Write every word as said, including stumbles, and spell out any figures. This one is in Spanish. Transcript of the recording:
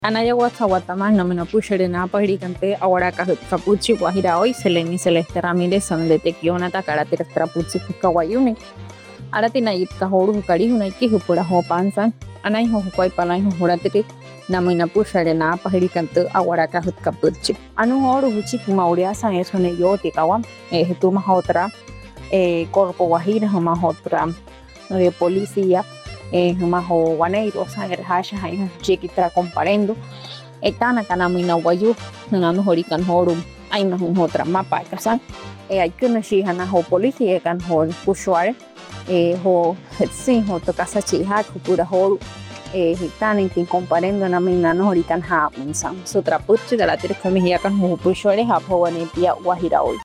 Anaya Guata Guatemala no me no pushere na pahirikante ahora capuchi guajira hoy Seleni Celeste Ramírez son de tequiona takara trapuchi kawayuni arati na yit kahoru kari una ki hupura ho pansan anai ho kwai palai ho horate na me na pushere na pahirikante ahora capuchi anu horu huchi mauria san eso ne yo te kawam eh tu ma otra eh corpo guajira ma otra de policía eh maho waneiro sangre hasha hai chikitra comparendo etana kana mina wayu nanu horikan horum ai na otra mapa kasan e ai kuna shi hana ho policía kan ho pushware e ho sin ho to casa chi ha pura ho e hitana tin comparendo na mina no horikan ha unsan sutra putchi de la tir kami ya kan ho pushware ha ho wane pia wahira